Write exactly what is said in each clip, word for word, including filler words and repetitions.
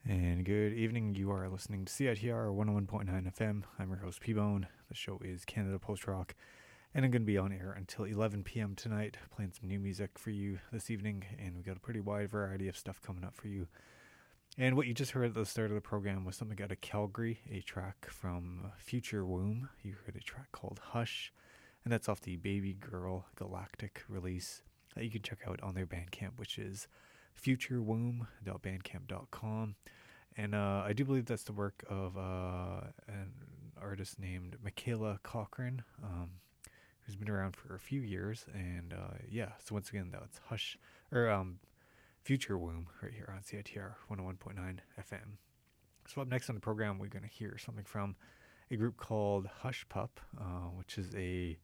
And good evening. You are listening to C I T R one oh one point nine F M. I'm your host, P-Bone. The show is Canada Post Rock, and I'm going to be on air until eleven p.m. tonight, playing some new music for you this evening, and we got a pretty wide variety of stuff coming up for you. And what you just heard at the start of the program was something out of Calgary, a track from Future Womb. You heard a track called Hush, and that's off the Baby Girl Galactic release that you can check out on their Bandcamp, which is future womb dot bandcamp dot com. And uh, I do believe that's the work of uh, an artist named Michaela Cochran, um, who's been around for a few years. And uh, yeah, so once again, that's Hush, or um, Future Womb right here on C I T R one oh one point nine F M. So up next on the program, we're going to hear something from a group called Hush Pup, uh, which is a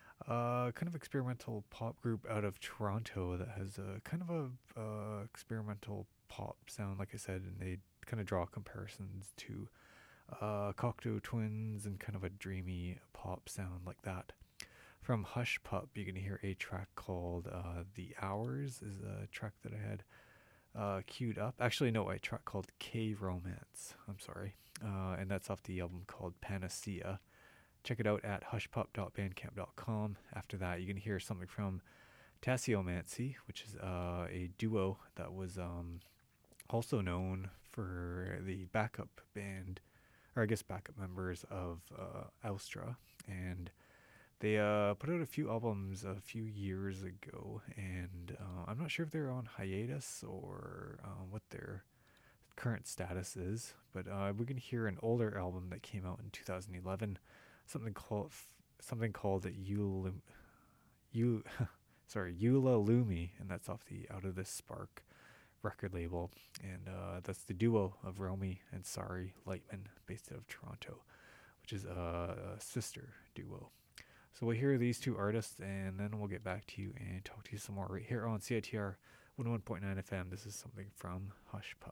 uh, kind of experimental pop group out of Toronto that has a kind of a uh, experimental pop sound, like I said, and they kind of draw comparisons to uh, Cocteau Twins and kind of a dreamy pop sound like that. From Hush Pup, you can hear a track called uh, The Hours is a track that I had uh, queued up. Actually, no, a track called K-Romance. I'm sorry. Uh, and that's off the album called Panacea. Check it out at hush pup dot bandcamp dot com. After that, you can hear something from Tasseomancy, which is uh, a duo that was um, also known for the backup band, or I guess backup members of uh, Austra. And they uh, put out a few albums a few years ago, and uh, I'm not sure if they're on hiatus or uh, what their current status is, but uh, we can hear an older album that came out in two thousand eleven, something called something called Eula, you, sorry, Eula Lumi, and that's off the Out of This Spark record label, and uh, that's the duo of Romy and Sari Lightman, based out of Toronto, which is a, a sister duo. So we'll hear these two artists, and then we'll get back to you and talk to you some more right here on C I T R one oh one point nine F M. This is something from Hush Pup.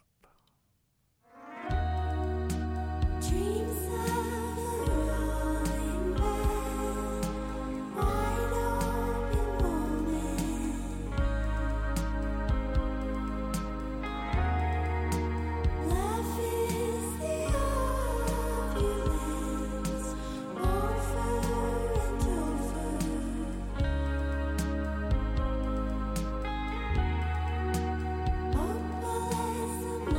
Dreams of lying bed, wide open moment. Love is the opulence, over and over. Opal as the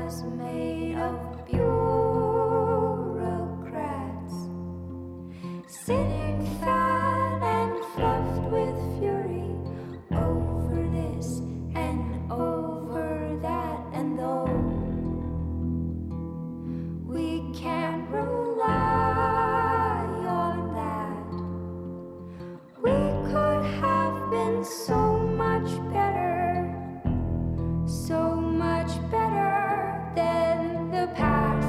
is made of bureaucrats, sitting fat and fluffed with fury over this and over that. And though we can't rely on that, we could have been so much better, so much better than the past.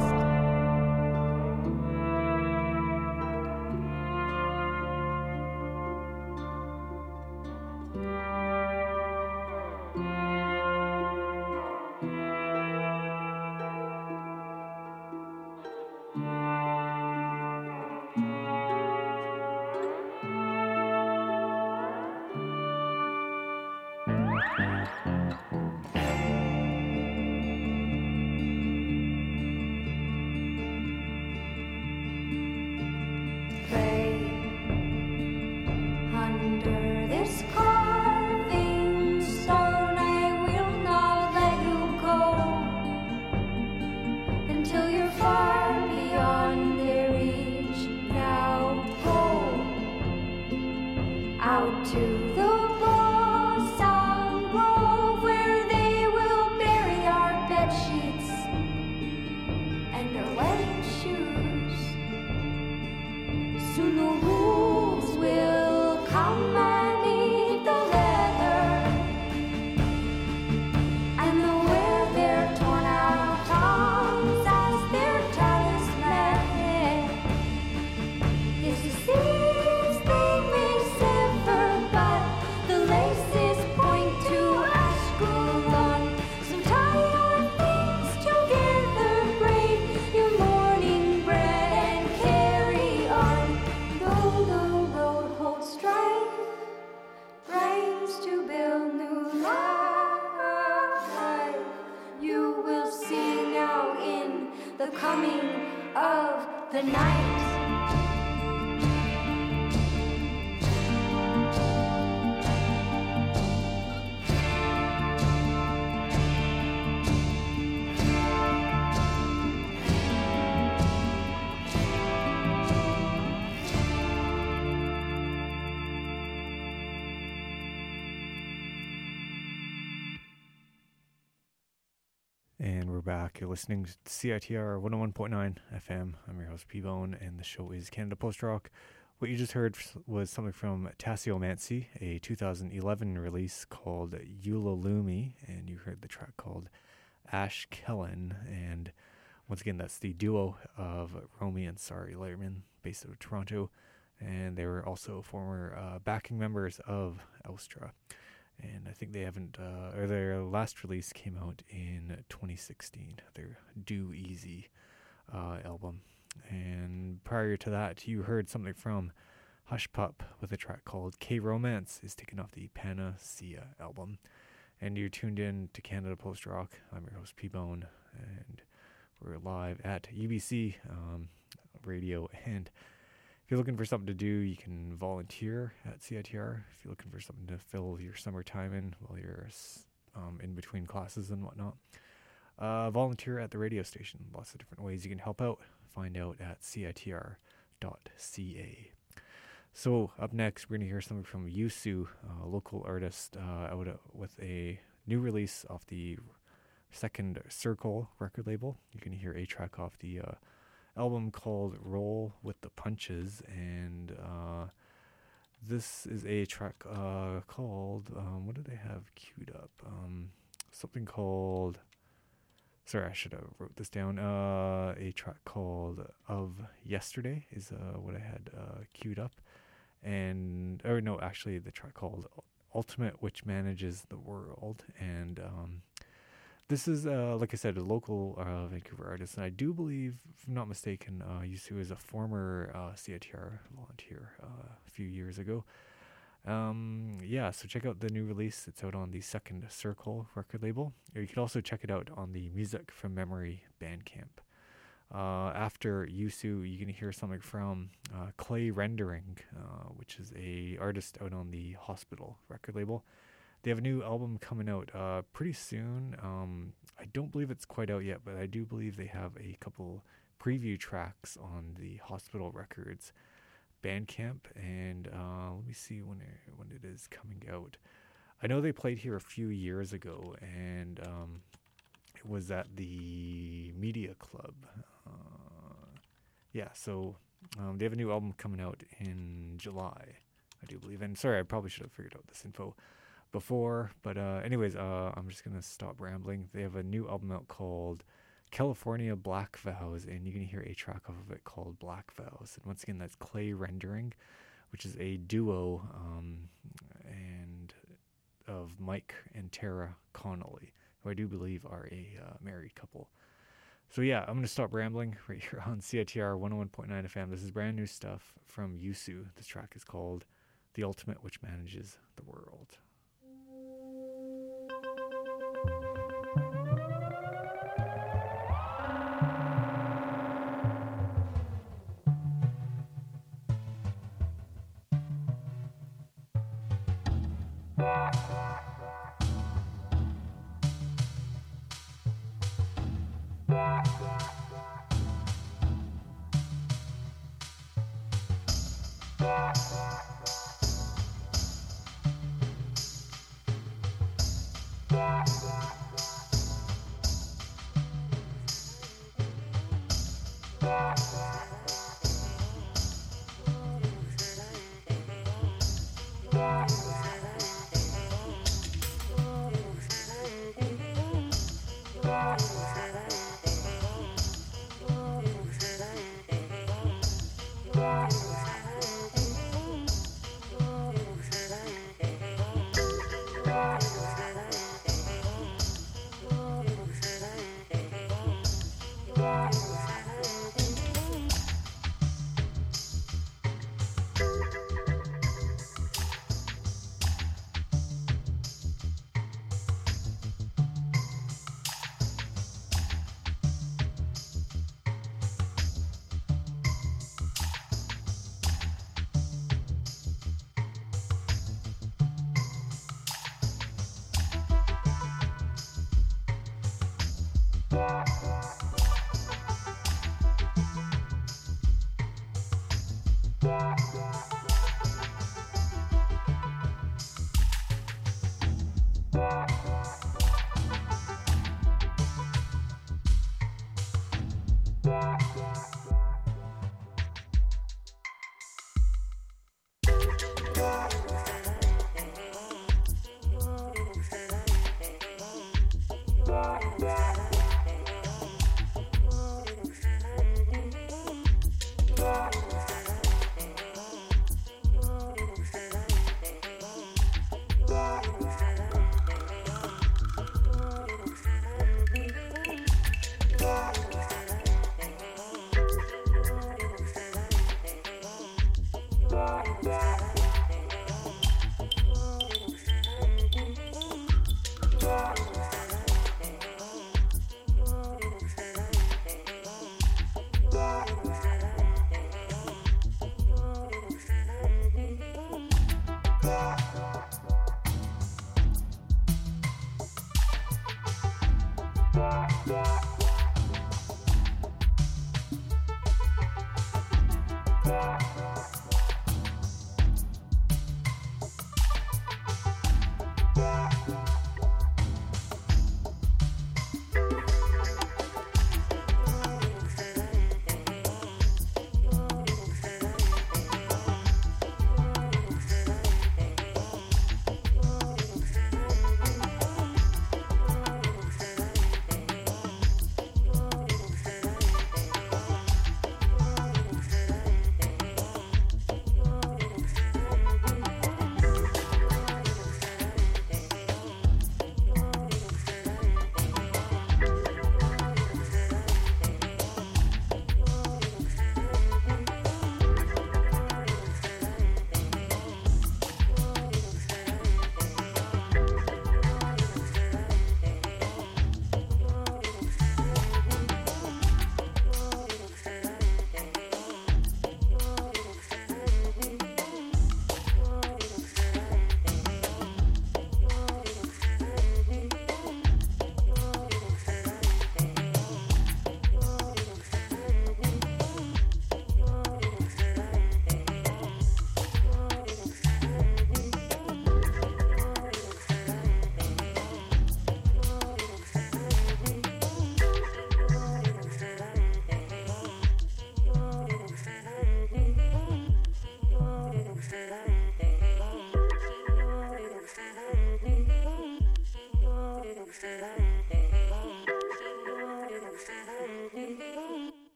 Pray under this carving stone, I will not let you go until you're far beyond their reach. Now go out to the balsam grove where they will bury our bed sheets and our wedding shoes. Soon the wolves will come and eat the leather, and they'll wear their torn out tongues as their talisman. Yes, the thieves they may sever, but the laces point to Ashkelon. So tie your things together, braid your morning bread, and carry on. Though the road holds strife, brains to build new life, you will see now in the coming of the night. And we're back. You're listening to C I T R one oh one point nine F M. I'm your host, P-Bone, and the show is Canada Post Rock. What you just heard was something from Tassiomancy, a two thousand eleven release called Eulalumi, and you heard the track called Ash Kellen. And once again, that's the duo of Romy and Sari Lehrman, based out of Toronto, and they were also former uh, backing members of Austra. And I think they haven't, uh, or their last release came out in twenty sixteen, their Do Easy uh, album. And prior to that, you heard something from Hush Pup with a track called K-Romance, is taken off the Panacea album. And you're tuned in to Canada Post Rock. I'm your host, P-Bone, and we're live at U B C um, Radio. And if you're looking for something to do, you can volunteer at C I T R. If you're looking for something to fill your summer time in while you're um, in between classes and whatnot, uh, volunteer at the radio station. Lots of different ways you can help out. Find out at C I T R dot C A. So up next, we're going to hear something from Yusu, a local artist, uh, out uh, with a new release off the Second Circle record label. You can hear a track off the uh, album called Roll with the Punches, and uh, this is a track uh, called, um, what do they have queued up? Um, something called, sorry, I should have wrote this down. Uh, a track called Of Yesterday is uh, what I had uh, queued up, and, or no, actually the track called Ultimate, which manages the world, and um, this is, uh, like I said, a local uh, Vancouver artist, and I do believe, if I'm not mistaken, uh, Yusu is a former uh, C I T R volunteer uh, a few years ago. Um, yeah, so check out the new release. It's out on the Second Circle record label. Or you can also check it out on the Music from Memory Bandcamp. Uh, after Yusu, you can hear something from uh, Clay Rendering, uh, which is a artist out on the Hospital record label. They have a new album coming out uh, pretty soon. Um, I don't believe it's quite out yet, but I do believe they have a couple preview tracks on the Hospital Records Bandcamp. And uh, let me see when it, when it is coming out. I know they played here a few years ago, and um, it was at the Media Club. Uh, yeah, so um, they have a new album coming out in July, I do believe. And sorry, I probably should have figured out this info before. But uh, anyways, uh, I'm just going to stop rambling. They have a new album out called California Black Vows, and you can hear a track off of it called Black Vows. And once again, that's Clay Rendering, which is a duo um, and of Mike and Tara Connolly, who I do believe are a uh, married couple. So yeah, I'm going to stop rambling right here on C I T R one oh one point nine F M. This is brand new stuff from Yusu. This track is called The Ultimate Which Manages the World.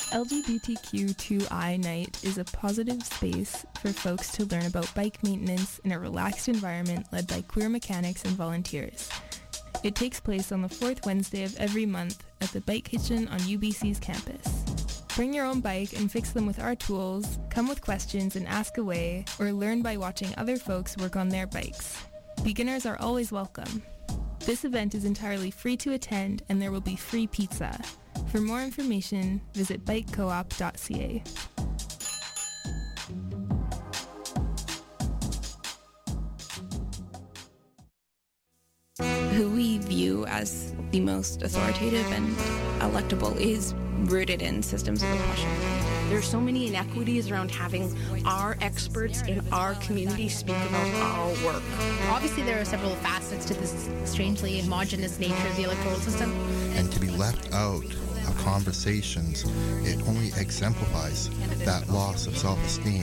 L G B T Q two I Night is a positive space for folks to learn about bike maintenance in a relaxed environment led by queer mechanics and volunteers. It takes place on the fourth Wednesday of every month at the Bike Kitchen on U B C's campus. Bring your own bike and fix them with our tools, come with questions and ask away, or learn by watching other folks work on their bikes. Beginners are always welcome. This event is entirely free to attend and there will be free pizza. For more information, visit bike coop dot c a. Who we view as the most authoritative and electable is rooted in systems of oppression. There's so many inequities around having our experts in our community speak about our work. Obviously, there are several facets to this strangely homogenous nature of the electoral system. And to be left out of conversations, it only exemplifies that loss of self-esteem.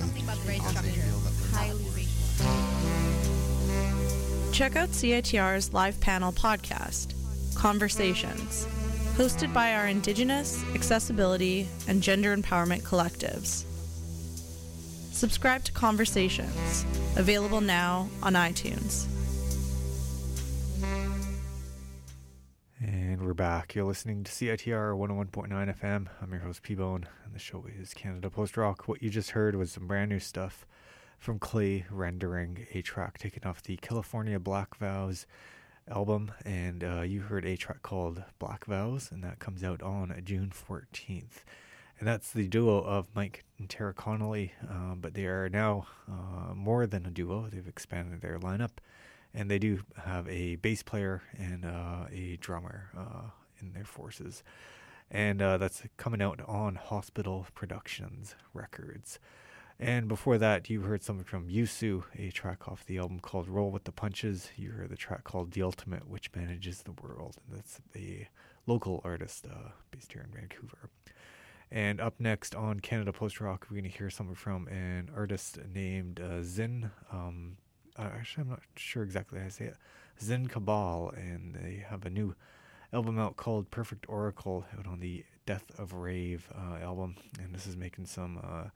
Check out C I T R's live panel podcast, Conversations, hosted by our Indigenous, accessibility, and gender empowerment collectives. Subscribe to Conversations, available now on iTunes. And we're back. You're listening to C I T R one oh one point nine F M. I'm your host, P-Bone, and the show is Canada Post Rock. What you just heard was some brand new stuff from Clay Rendering, a track taken off the California Black Vows album, and uh, you heard a track called Black Vows, and that comes out on June fourteenth. And that's the duo of Mike and Tara Connolly, uh, but they are now uh, more than a duo. They've expanded their lineup, and they do have a bass player and uh, a drummer uh, in their forces. And uh, that's coming out on Hospital Productions Records. And before that, you heard something from Yusu, a track off the album called Roll With The Punches. You heard the track called The Ultimate, Which Manages the World. And that's a local artist uh, based here in Vancouver. And up next on Canada Post Rock, we're going to hear something from an artist named uh, Zin. Um, uh, actually, I'm not sure exactly how to say it. Zin Cabal. And they have a new album out called Perfect Oracle out on the Death of Rave uh, album. And this is making some Uh,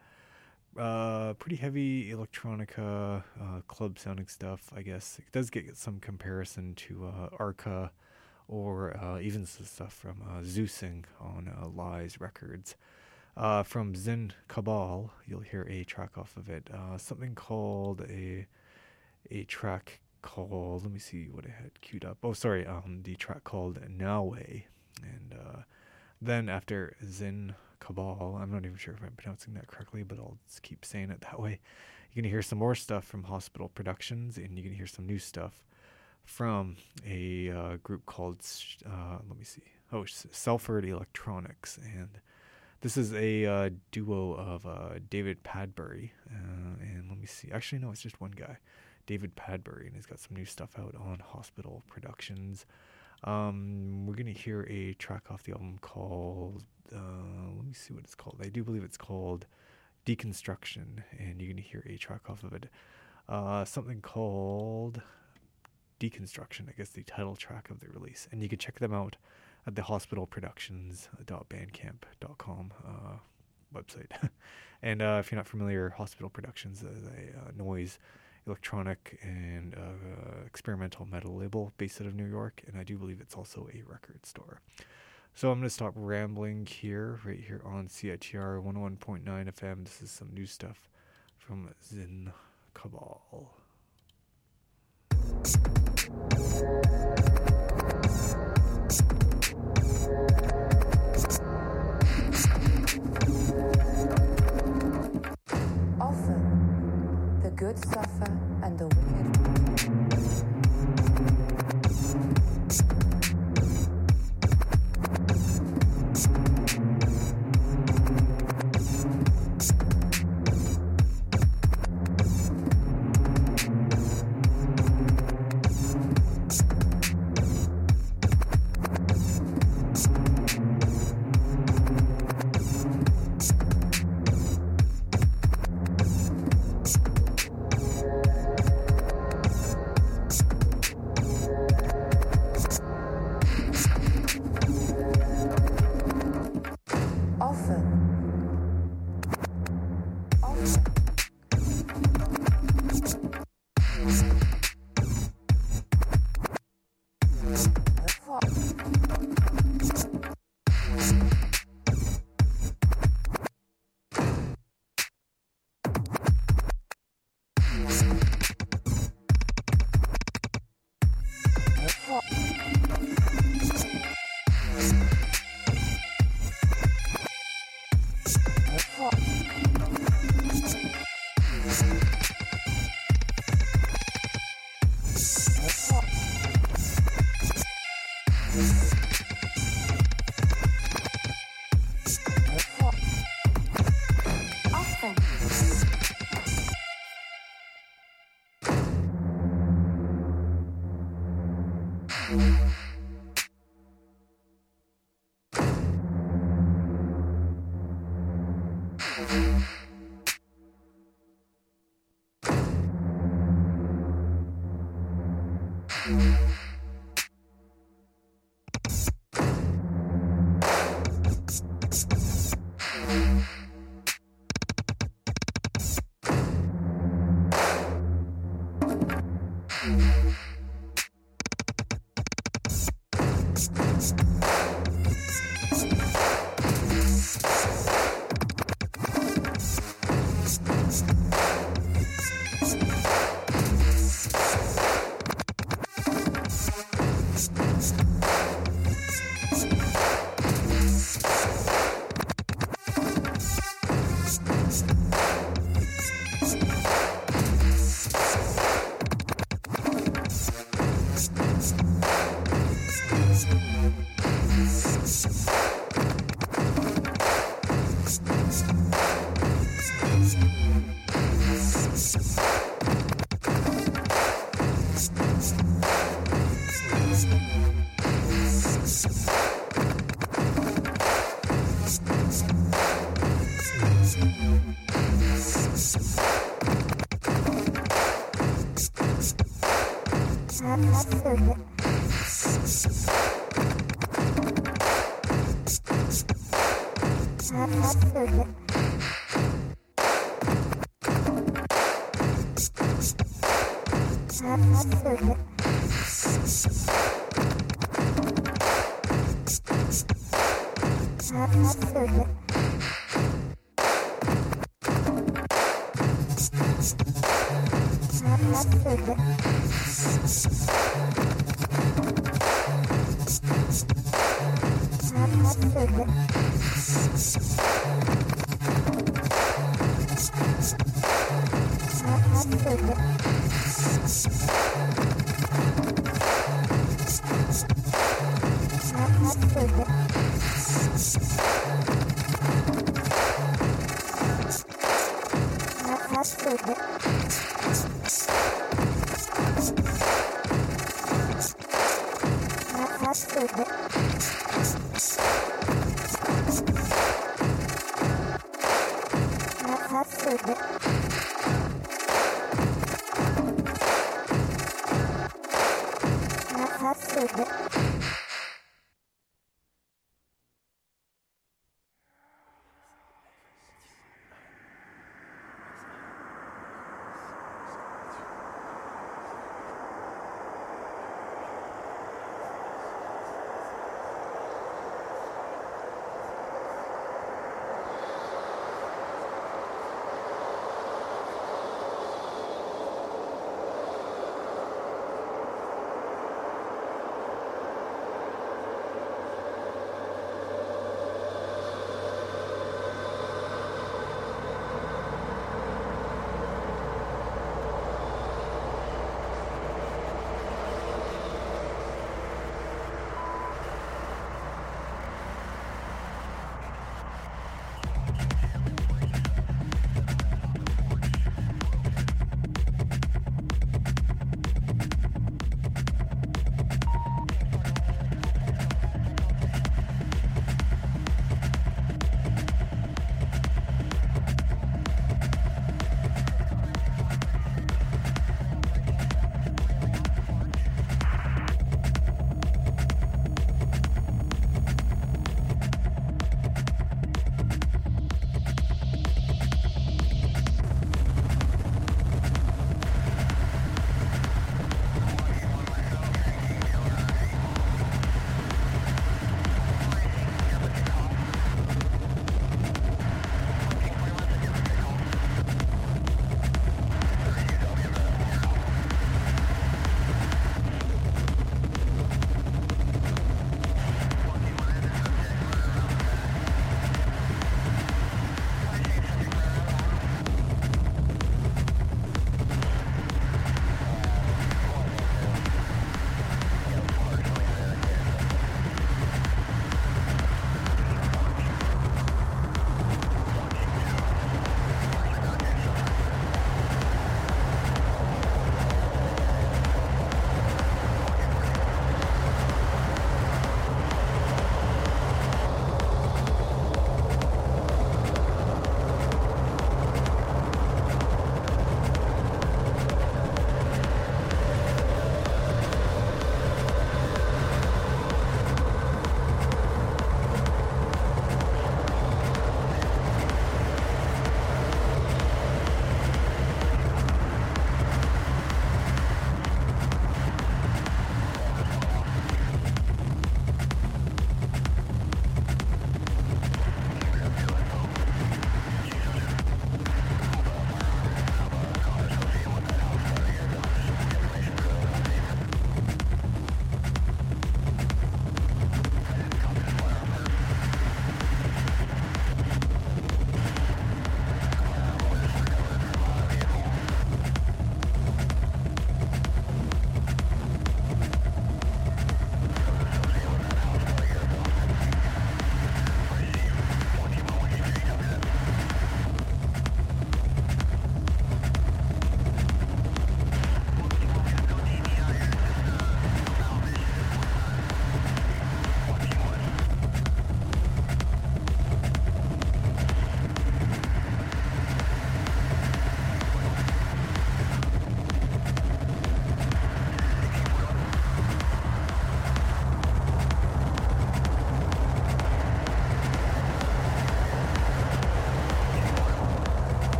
Uh, pretty heavy electronica, uh, club sounding stuff, I guess. It does get some comparison to uh, Arca or uh, even some stuff from uh, Zeusing on uh, Lies Records. Uh, from Zin Cabal, you'll hear a track off of it. Uh, something called a a track called, let me see what I had queued up. Oh, sorry, um, the track called Nawe. And uh, then after Zin Cabal, I'm not even sure if I'm pronouncing that correctly, but I'll just keep saying it that way. You're going to hear some more stuff from Hospital Productions, and you're going to hear some new stuff from a uh, group called, uh, let me see, oh, Selford Electronics. And this is a uh, duo of uh, David Padbury, uh, and let me see, actually, no, it's just one guy, David Padbury, and he's got some new stuff out on Hospital Productions. Um, we're going to hear a track off the album called, uh, let me see what it's called. I do believe it's called Deconstruction, and you're going to hear a track off of it. Uh, something called Deconstruction, I guess the title track of the release. And you can check them out at the hospital productions dot bandcamp dot com uh, website. And uh, if you're not familiar, Hospital Productions is a uh, noise electronic and uh, experimental metal label based out of New York, and I do believe it's also a record store. So I'm going to stop rambling here, right here on C I T R one oh one point nine F M. This is some new stuff from Zin Cabal. Often, the good suffer and the wicked.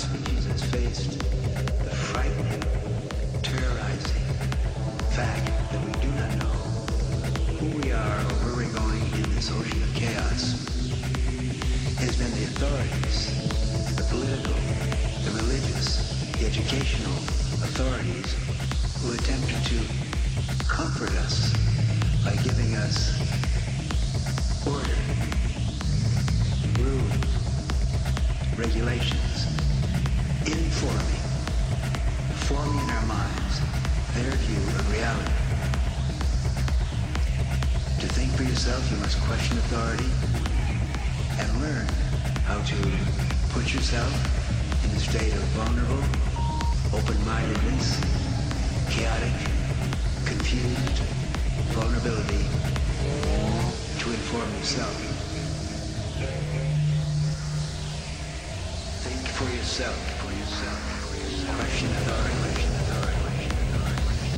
species has faced the frightening, terrorizing fact that we do not know who we are or where we're going in this ocean of chaos. It has been the authorities, the political, the religious, the educational authorities who attempted to comfort us by giving us order, rules, regulations, informing, forming in our minds their view of reality. To think for yourself, you must question authority and learn how to put yourself in a state of vulnerable, open-mindedness, chaotic, confused vulnerability to inform yourself. Think for yourself, for yourself, for yourself. Question authority, question authority, question authority.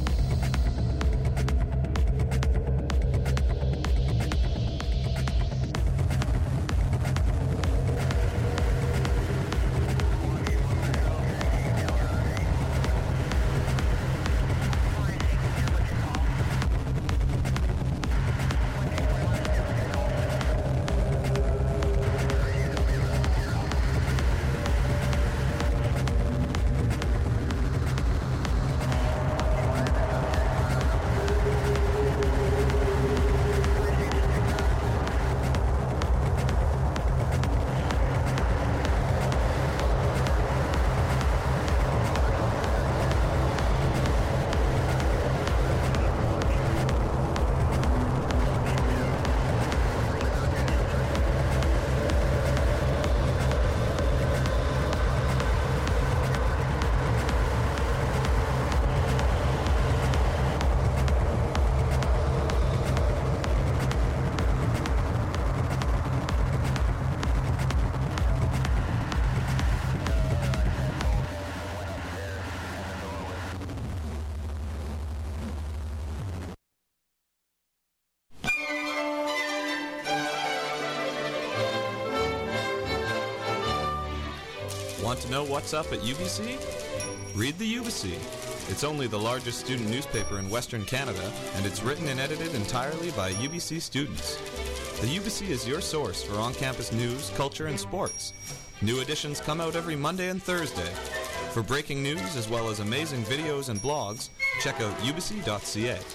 Want to know what's up at U B C? Read the U B C. It's only the largest student newspaper in Western Canada, and it's written and edited entirely by U B C students. The U B C is your source for on-campus news, culture, and sports. New editions come out every Monday and Thursday. For breaking news as well as amazing videos and blogs, check out u b c dot c a.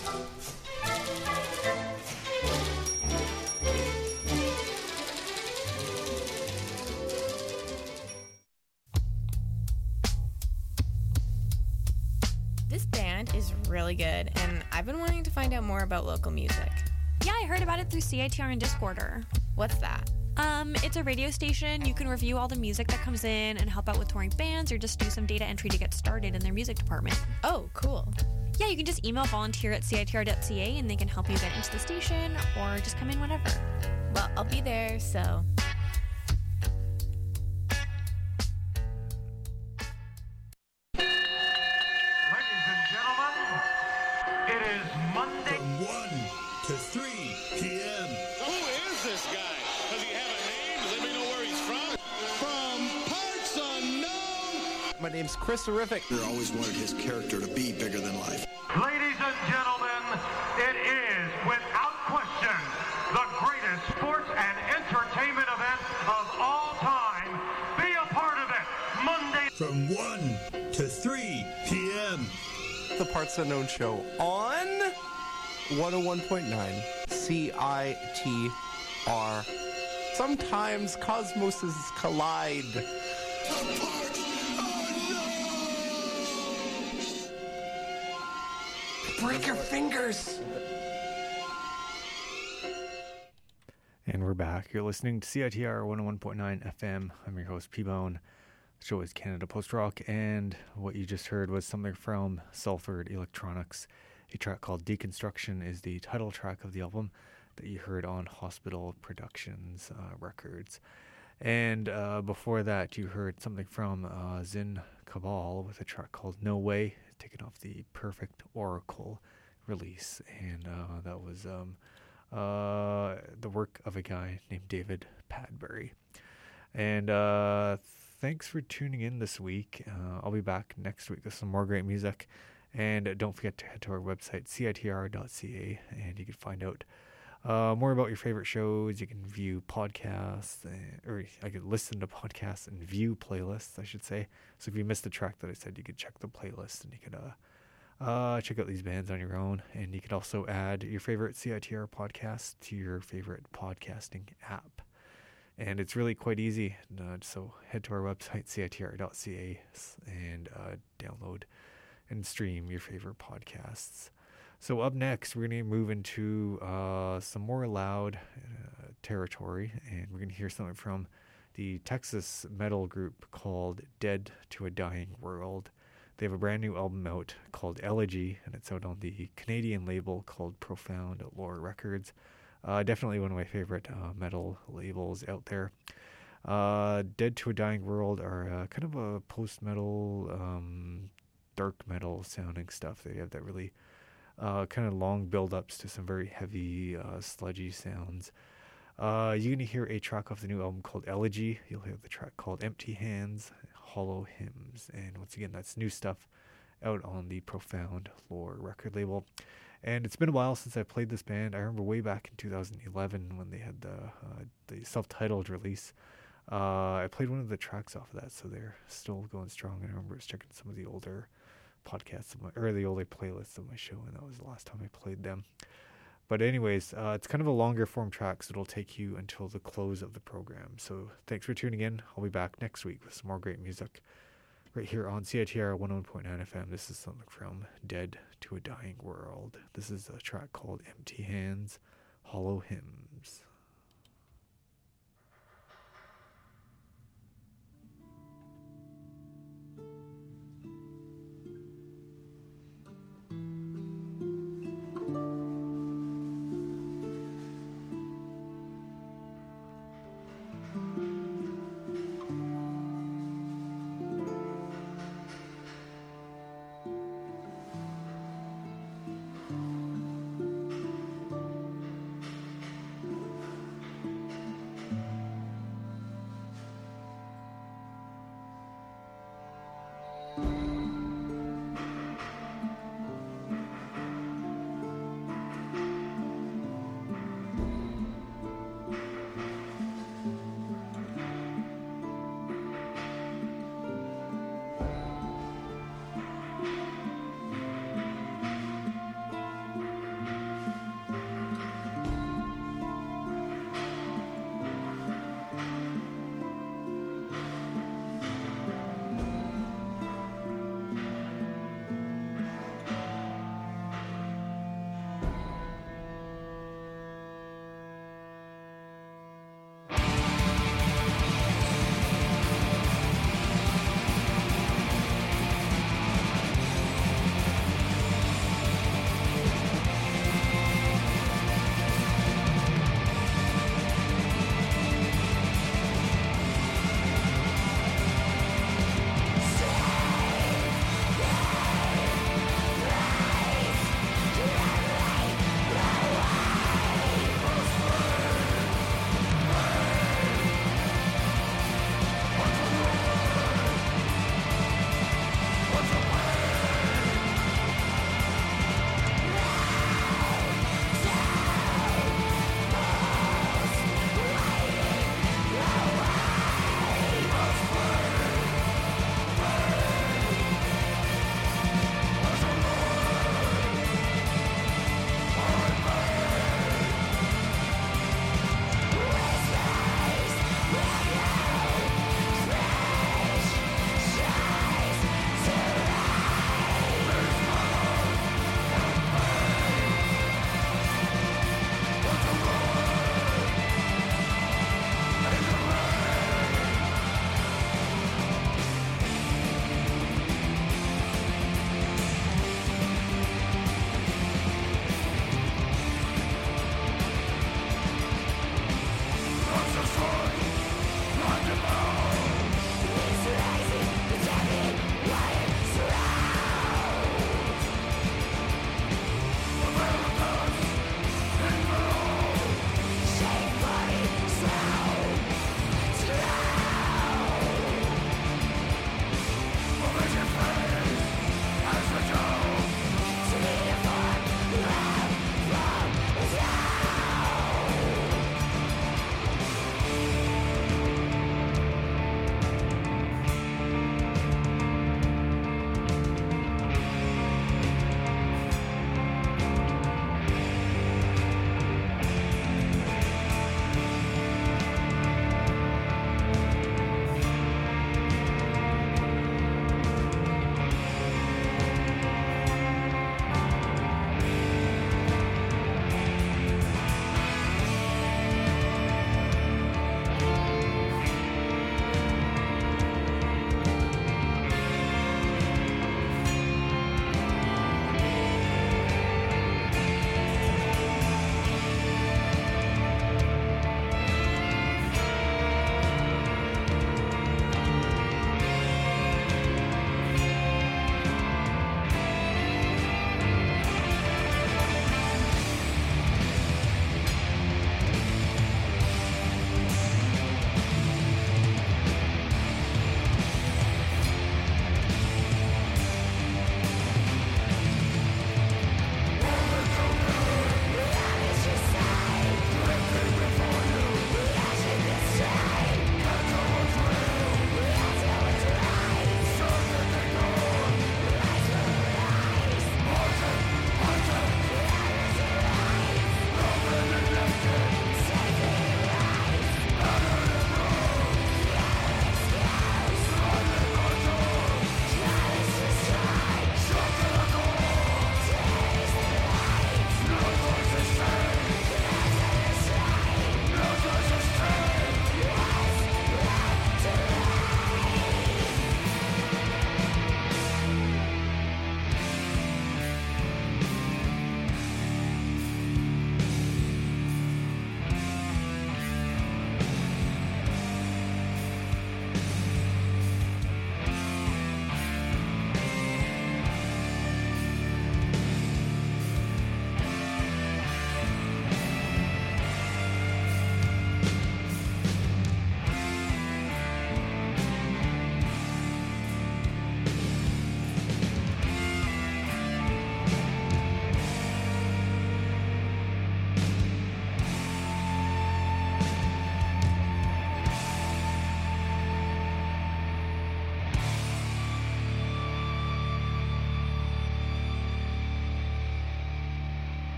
This band is really good, and I've been wanting to find out more about local music. Yeah, I heard about it through C I T R and Discorder. What's that? Um, it's a radio station. You can review all the music that comes in and help out with touring bands or just do some data entry to get started in their music department. Oh, cool. Yeah, you can just email volunteer at c i t r dot c a and they can help you get into the station or just come in whenever. Well, I'll be there, so... It is Monday. From one to three p.m. Who is this guy? Does he have a name? Does anybody know where he's from? From parts unknown. My name's Chris Horrific. I always wanted his character to be bigger than life. Ladies and gentlemen, it is without question the greatest sports and entertainment event of all time. Be a part of it. Monday. From one to three p.m. The Parts Unknown Show on one oh one point nine C I T R. Sometimes cosmoses collide. Break your fingers. And we're back. You're listening to C I T R one oh one point nine F M. I'm your host, P-Bone. The show is Canada Post Rock, and what you just heard was something from Salford Electronics. A track called Deconstruction is the title track of the album that you heard on Hospital Productions uh, Records. And uh, before that, you heard something from uh, Zin Cabal with a track called No Way, taken off the Perfect Oracle release. And uh, that was um, uh, the work of a guy named David Padbury. And uh, thanks for tuning in this week. Uh, I'll be back next week with some more great music. And uh, don't forget to head to our website, C I T R dot C A, and you can find out uh, more about your favorite shows. You can view podcasts, uh, or I could listen to podcasts and view playlists, I should say. So if you missed the track that I said, you could check the playlist, and you could uh, uh, check out these bands on your own. And you could also add your favorite C I T R podcast to your favorite podcasting app. And it's really quite easy. Uh, so head to our website, C I T R dot C A, and uh, download and stream your favorite podcasts. So up next, we're going to move into uh, some more loud uh, territory, and we're going to hear something from the Texas metal group called Dead to a Dying World. They have a brand new album out called Elegy, and it's out on the Canadian label called Profound Lore Records. Uh, definitely one of my favorite uh, metal labels out there. Uh, Dead to a Dying World are uh, kind of a post-metal, um, dark metal sounding stuff. They have that really uh, kind of long build-ups to some very heavy, uh, sludgy sounds. Uh, you're going to hear a track off the new album called Elegy. You'll hear the track called Empty Hands, Hollow Hymns. And once again, that's new stuff out on the Profound Lore record label. And it's been a while since I played this band. I remember way back in two thousand eleven when they had the uh, the self-titled release. Uh, I played one of the tracks off of that, so they're still going strong. I remember I was checking some of the older podcasts of my, or the older playlists of my show, and that was the last time I played them. But anyways, uh, it's kind of a longer form track, so it'll take you until the close of the program. So thanks for tuning in. I'll be back next week with some more great music right here on C I T R one oh one point nine F M. This is something from Dead to a Dying World. This is a track called Empty Hands, Hollow Hymns.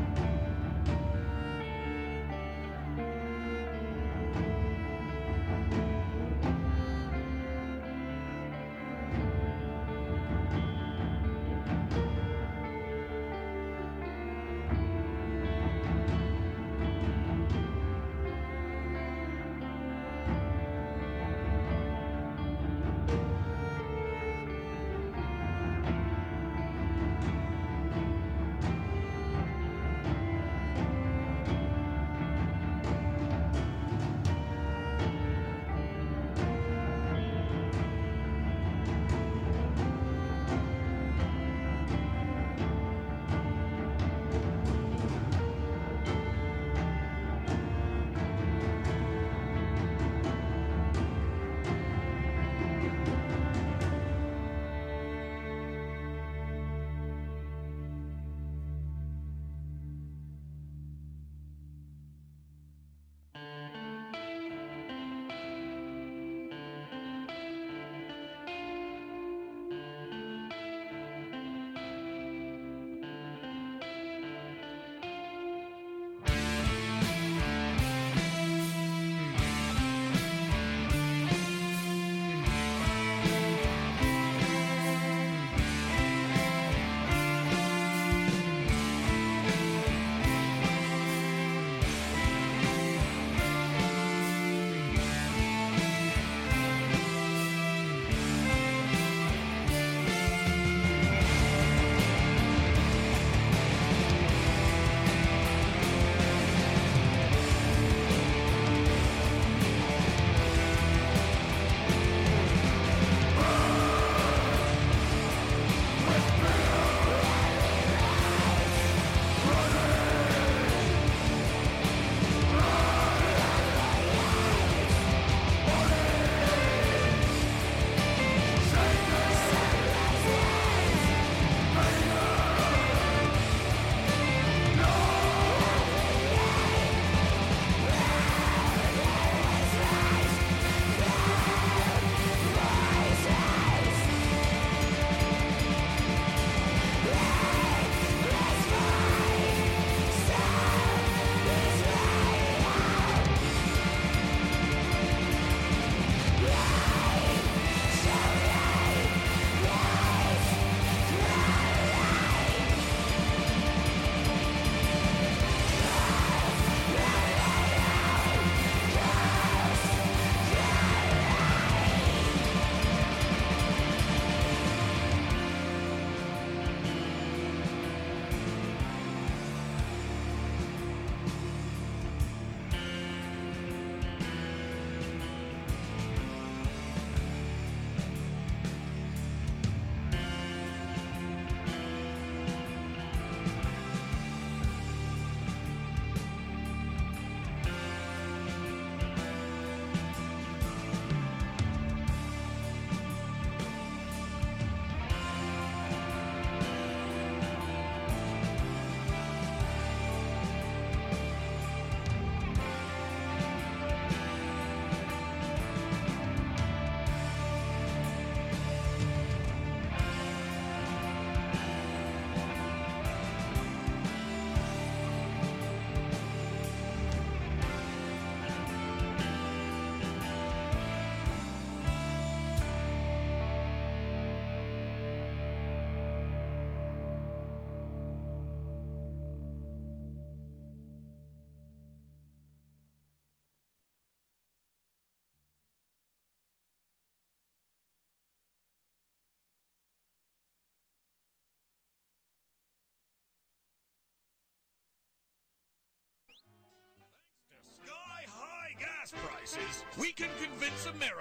prices, we can convince America